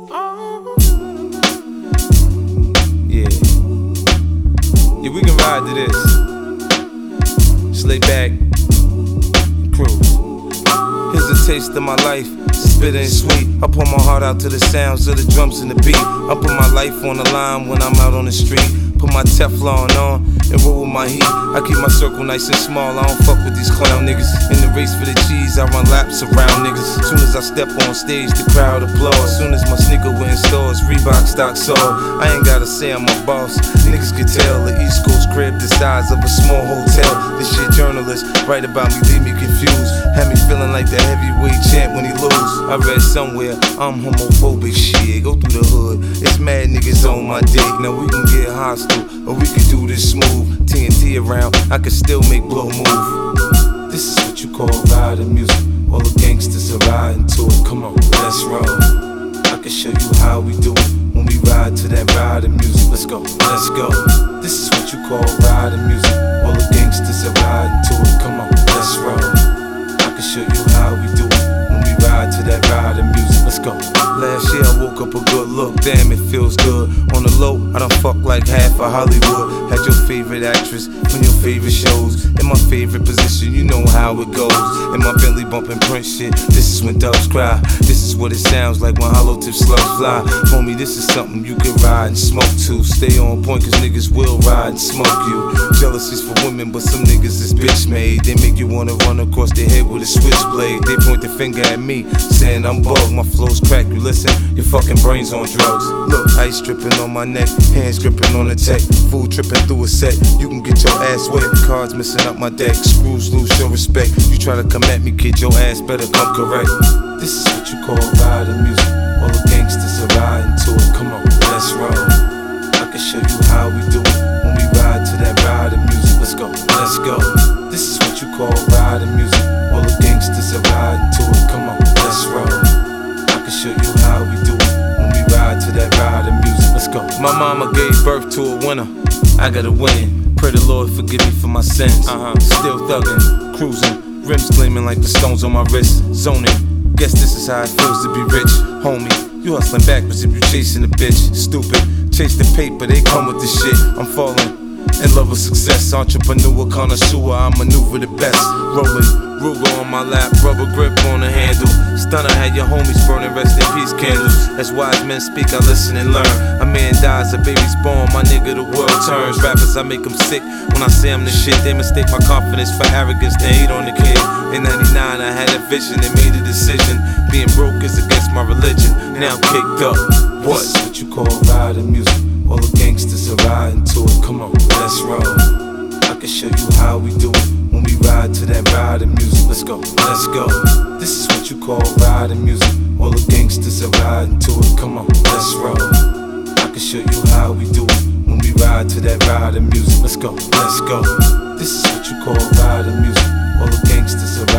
Yeah. Yeah, we can ride to this. Just lay back and cruise. Here's a taste of my life, spit and sweet. I pour my heart out to the sounds of the drums and the beat. I put my life on the line when I'm out on the street. Put my Teflon on and roll with my heat. I keep my circle nice and small, I don't fuck with these clown niggas. In the race for the cheese, I run laps around niggas. Soon as I step on stage, the crowd applauds. Soon as my sneaker went in stores, Reebok stock sold. I ain't gotta say I'm a boss, niggas can tell. The East Coast crib the size of a small hotel. This shit journalists write about me, leave me confused. Had me feeling like the heavyweight champ when he lose. I read somewhere, I'm homophobic, shit. Go through the hood, it's mad niggas on my dick. Now we can get hostile, or we can do this smooth. TNT around, I can still make blow move. This is what you call riding music. All the gangsters are riding to it. Come on, let's roll. I can show you how we do it when we ride to that riding music. Let's go, let's go. This is what you call riding music. All the gangsters are riding to it. Come on, let's roll. I can show you how we do it when we ride to that riding music. Let's go. Last year I woke up a good look, damn it feels good. On the low, I done fucked like half of Hollywood. Had your favorite actress on your favorite shows. In my favorite position, you know how it goes. In my Bentley bumping Prince shit, this is when doves cry. This is what it sounds like when hollow tip slugs fly. Homie, this is something you can ride and smoke to. Stay on point cause niggas will ride and smoke you. Jealousy's for women, but some niggas is bitch made. They make you wanna run across their head with a switchblade. They point the finger at me, saying I'm bugged. My flow's crack, you listen, your fucking brain's on drugs. Look, ice dripping on my neck, hands gripping on the tech. Food tripping through a set, you can get your ass wet. Cards missing up my deck, screws loose, show respect. You try to come at me, kid, your ass better come correct. This is what you call riding music. All the gangsters are riding to it. Come on, let's roll. I can show you how we do it when we ride to that riding music. Let's go, let's go. This is what you call riding music. All the gangsters are riding to it. Come on, let's roll. I can show you how we do it when we ride to that riding music. Let's go. My mama gave birth to a winner. I gotta win. Pray the Lord forgive me for my sins. Still thuggin', cruising, rims gleaming like the stones on my wrist. Zoning, guess this is how it feels to be rich. Homie, you hustling backwards if you chasing a bitch. Stupid, chase the paper, they come with the shit. I'm falling in love with success. Entrepreneur, connoisseur, I maneuver the best. Rolling, Ruger on my lap, rubber grip on the handle. Stunner had your homies burning rest in peace candles. As wise men speak, I listen and learn. A man dies, a baby's born, my nigga, the world turns. Rappers, I make them sick when I say I'm the shit. They mistake my confidence for arrogance, they hate on the kid. In 99, I had a vision and made a decision. Being broke is against my religion, now I'm kicked up. What? This is what you call riding music. All the gangsters are riding to it. Come on, let's roll. I can show you how we do it when we ride to that riding music. Let's go, let's go. This is what you call riding music. All the gangsters are riding to it. Come on, let's roll. I can show you how we do it when we ride to that riding music. Let's go, let's go. This is what you call riding music. All the gangsters are